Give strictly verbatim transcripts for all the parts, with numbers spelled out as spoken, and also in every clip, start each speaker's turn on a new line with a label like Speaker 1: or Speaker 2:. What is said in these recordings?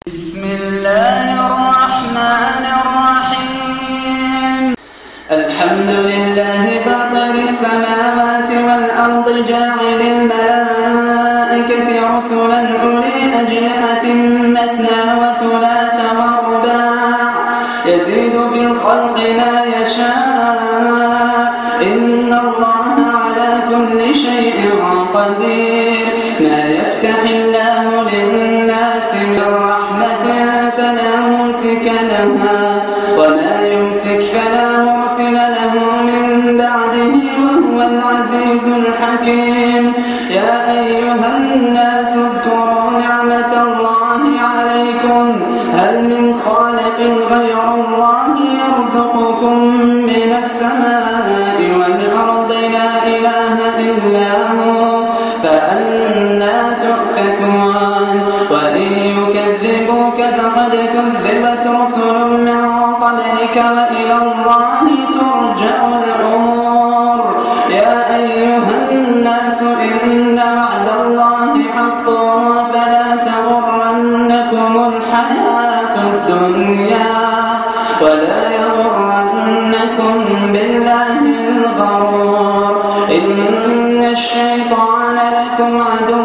Speaker 1: بسم الله الرحمن الرحيم. الحمد لله فاطر السماوات والأرض جاعل الملائكة رسلا أولي أجنحة مثنى وثلاث ورباع يزيد في الخلق ما يشاء إن الله على كل شيء قدير. ما يفتح الله للناس من رحمة فلا ممسك لها وما يمسك فلا مرسل له من بعده وهو العزيز الحكيم. يا أيها الناس اذكروا نعمة الله عليكم هل من خالق غير الله يرزقكم من السماء والأرض لا إله إلا هو فأنا تؤفكون. وإن يكذبوك فقد كذبت رسل من قبلك وإلى الله ترجع الأمور. يا أيها الناس إن وعد الله حق فلا تغرنكم الحياة الدنيا ولا يغرنكم بالله الغرور. إن الشيطان لكم عدو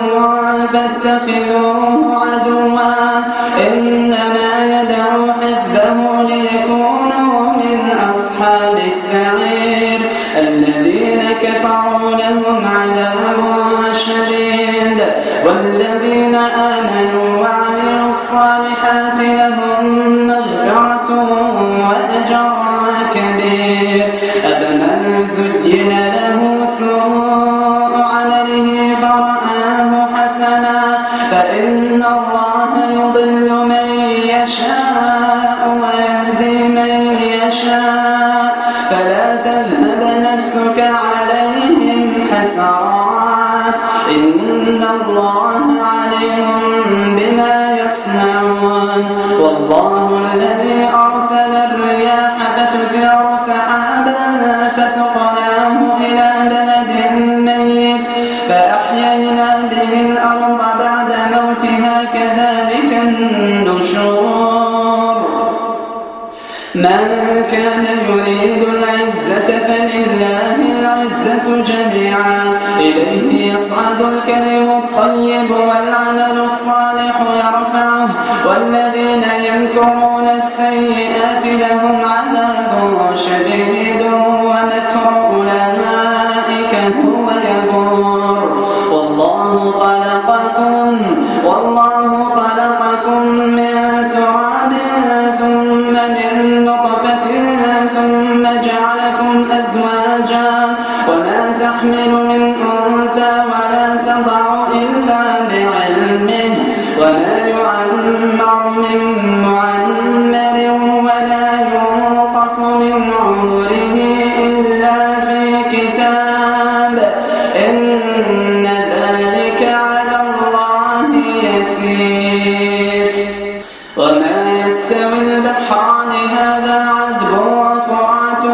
Speaker 1: فاتخذوه عدوا إنما يدعو حزبه ليكونوا من أصحاب السعير. الذين كفروا لهم عذاب شديد والذين آمنوا وعملوا الصالحات لهم مغفرة وأجر كبير. أفمن زين له سوء عمله فرآه حسنا فإن الله يضل من يشاء ويهدي من يشاء فلا تذهب نفسك عليهم حسرات إن الله عليم بما يصنعون. والله الذي أرسل الرياح فتثير سحابا فسقناه إلى بلد ميت فأحيينا به الأرض بعد موتها كذلك النشور. من كان يريد العزة فلله العزة جميعا إليه يصعد الكلم الطيب والعمل الصالح يرفعه والذين يمكرون السيئات لهم عذاب شديد ومكر أولئك هو يبور. والله خلقكم والله خلقكم من تراب ثم من نطفة ثم جعلكم أزواجا وما تحمل من أنثى ولا تضع إلا بعلمه وما يعمر من معمر ولا ينقص من عمره إلا في كتاب إن ذلك على الله يسير. وما يستوي البحران هذا عذب وفرات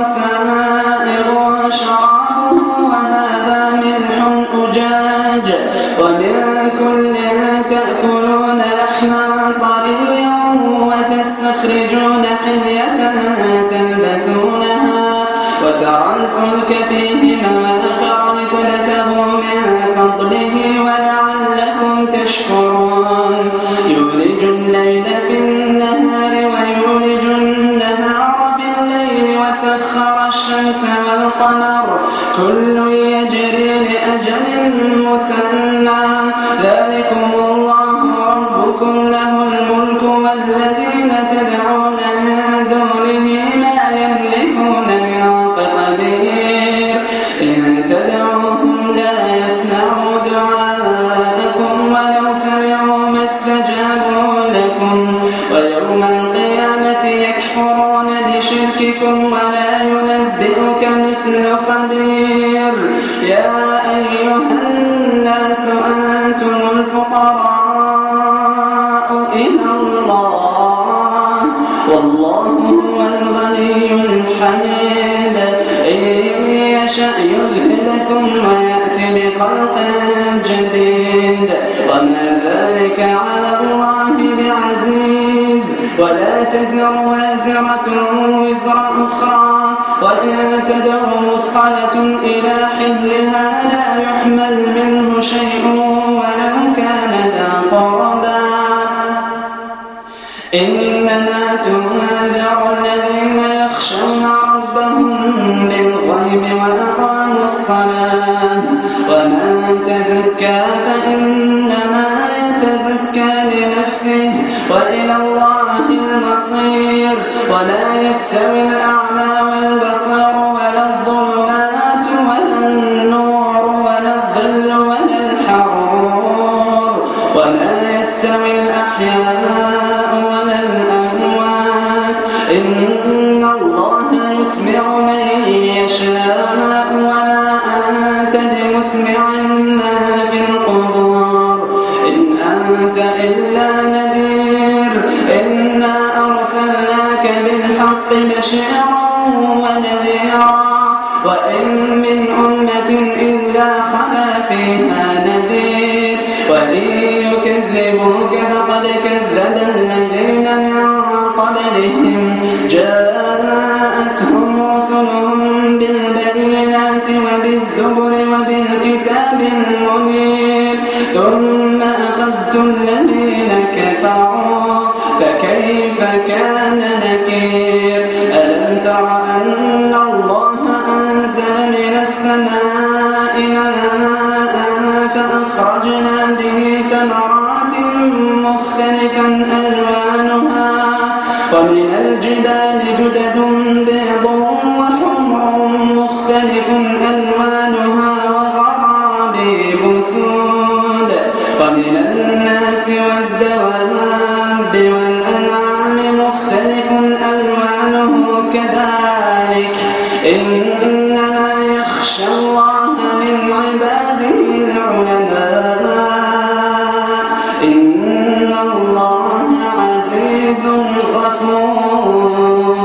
Speaker 1: سائغ شرابه وهذا ملح أجاج ومن كل تأكلون لحما طريا وتستخرجون حلية تلبسونها وترى الفلك فيه مواخر لتبتغوا من فضله ولعلكم تشكرون. يولج الليل في النهار ويولج النهار في الليل وسخر الشمس والقمر كل يجري لأجل مسمى ذلكم الله ربكم له الملك والذين تدعون من دونه ما يملكون من قطمير. إن تدعوهم لا يسمعوا دعاءكم ولو سمعوا ما استجابوا لكم ويوم القيامة يكفرون بشرككم ولا ينبئك مثل خبير. يا أيها الناس أنتم الفقراء إلى الله والله هو الغني الحميد. إن يشأ يذهبكم ويأتي بخلق جديد وما ذلك على الله بعزيز. ولا تزر وازرة وزر أخرى، وإن تدع مثقلة إلى حملها لا يحمل منه شيء ولو كان ذا قربى. إنما تنذر الذين يخشون ربهم بالغيب وأقاموا الصلاة. ومن تزكى فإنما يتزكى لنفسه وإلى الله المصير. ولا يستوي الأعمى والبصير ولا الظلمات ولا النور ولا الظل ولا الحرور. ولا يستوي الأحياء ولا الأموات. إن الله يسمع من يشاء وما أنت بمسمع ما في القبور. إن أنت إلا نذير. إنا أرسلناك بالحق بشيرا ونذيرا. وإن من أمة إلا خلا فيها نذير. وإن يكذبوك فقد كذب الذين من قبلهم جاءتهم رسلهم بالبينات وبالزبر وبالكتاب المنير. ثم أخذت الذين كفروا فكيف كان نكير. ألم تر أن الله أنزل من السماء ماء فأخرجنا به ثمرات مختلفا ألوانها ومن الجبال جدد بيض وحمر مختلف ألوانها وغرابيب سود. ومن الناس والدواب والأنعام مختلف ألوانه كذلك. إنما يخشى الله من عباده العلماء. إن الله عزيز غفور.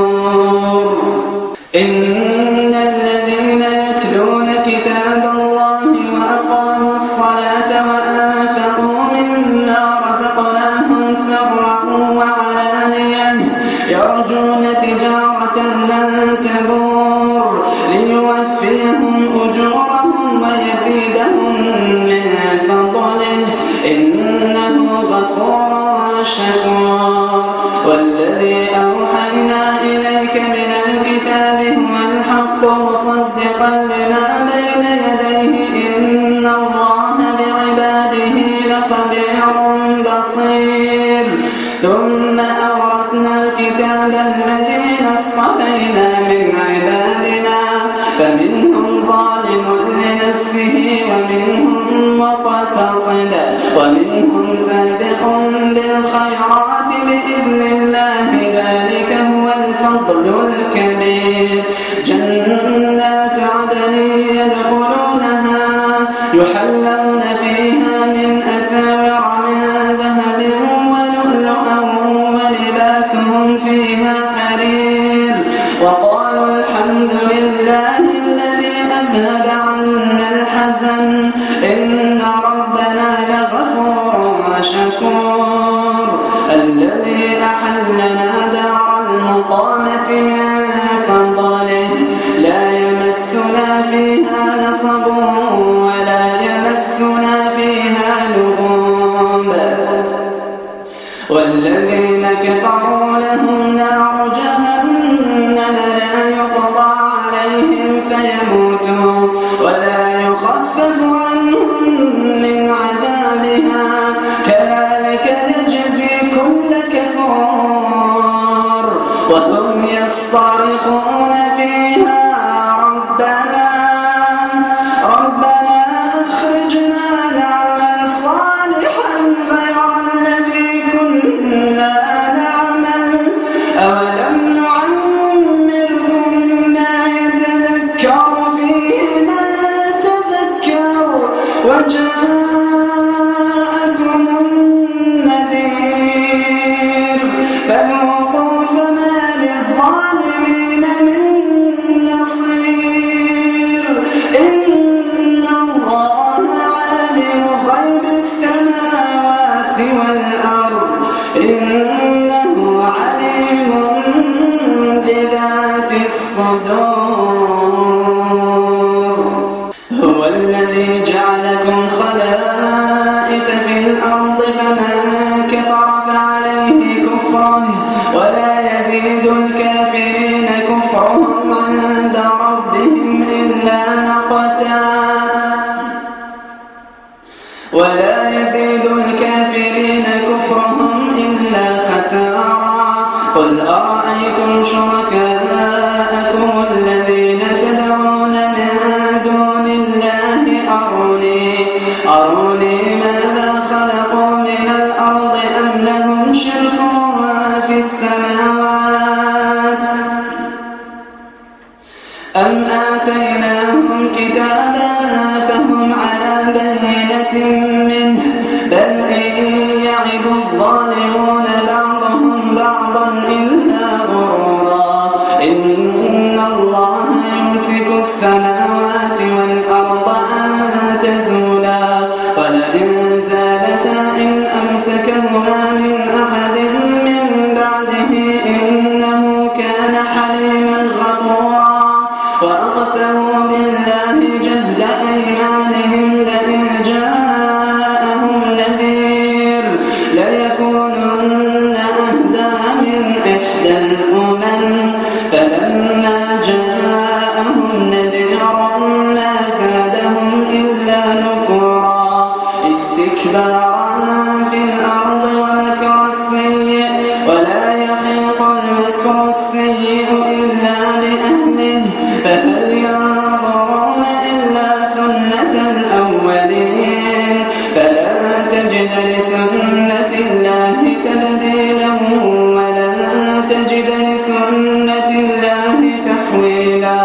Speaker 1: إن الذين يتلون كتاب الله وأقاموا الصلاة وأنفقوا مما رزقناهم سرا وعلانية يرجون تجارة لن تبور ليوفيهم أجورهم ويزيدهم من فضله إنه غفور شكور. والذي أوحينا إليك من الكتاب هو الحق مصدقا لما بين يديه. إن الله بعباده لخبير بصير. ثم أورثنا الكتاب الذين اصطفينا من عبادنا فمنهم ظالم لنفسه ومنهم مقتصد ومنهم سابق بالخيرات بإذن الله. ذلك هو الفضل الكبير. جنات عدن يدخلونها يحلون فيها من أساور من ذهب ولؤلؤا ولباسهم فيها حرير. وقالوا الحمد لله الذي أذهب عنا الحزن إن ربنا لغفور شكور. الذي أحلنا دار المقامة من فضله لا يمسنا فيها نصب ولا يمسنا فيها لغوب. والذين كفروا لهم نار جهنم لا يقضى عليهم فيموتوا ولا يخفف عنهم من عذابها كذلك نجزي كل كفور. وهم يصطرخون فيها ربنا ربنا أخرجنا نعمل صالحا غير الذي كنا نعمل أولم نعمركم ما يتذكر فيه إنه عليم بذات الصدور. هو الذي جعلكم خلائف في الأرض فمن كفر فعليه كفره ولا يزيد الكافرين كفرهم عند ربهم إلا مقتا ولا يزيد الكافرين كفرهم إلا خسارا. قل أرأيتم شركاءكم الذين تدعون من دون الله أروني أروني ماذا خلقوا من الأرض أم لهم شرك في السماوات أم آتيناهم كتابا فهم على بينة منه بل إن يعد الظالمون بعضهم بعضا إلا غرورا. إن الله يمسك السماوات والأرض أن تزولا ولئن زالتا إن أمسكهما من أحد من بعده إنه كان حليما غفورا. وأقسموا بالله جهد أيمانهم لئن جاءهم نذير ليكونن أهدى من إحدى الأمم فلما جاءهم نذير ما زادهم إلا نفورا استكبارا في الأرض ومكر السيء ولا يحيق المكر السيء إلا بأهله فهل ينظرون إلا سنة الأولين فلن تجد لسنة الله تبديلا ولن تجد لسنة الله تحويلا.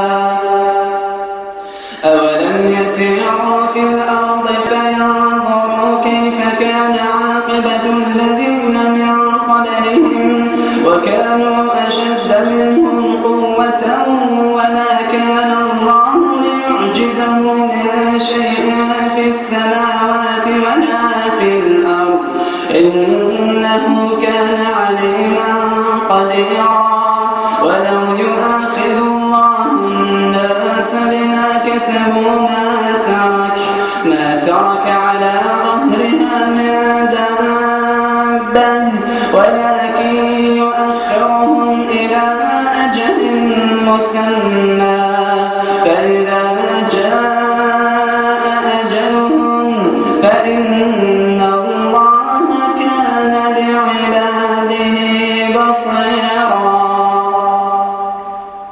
Speaker 1: أولم يسيروا في الأرض فينظروا كيف كان عاقبة الذين من قبلهم وكانوا أشد منهم قوة وما كان الله ليعجزه من شيء في السماوات ولا في الأرض إنه كان عليما قديرا. ولو يؤاخذ الله الناس بما كسبوا ما ترك ما ترك على ظهرها من دابة ولكن يؤخرهم إلى أجل مسمى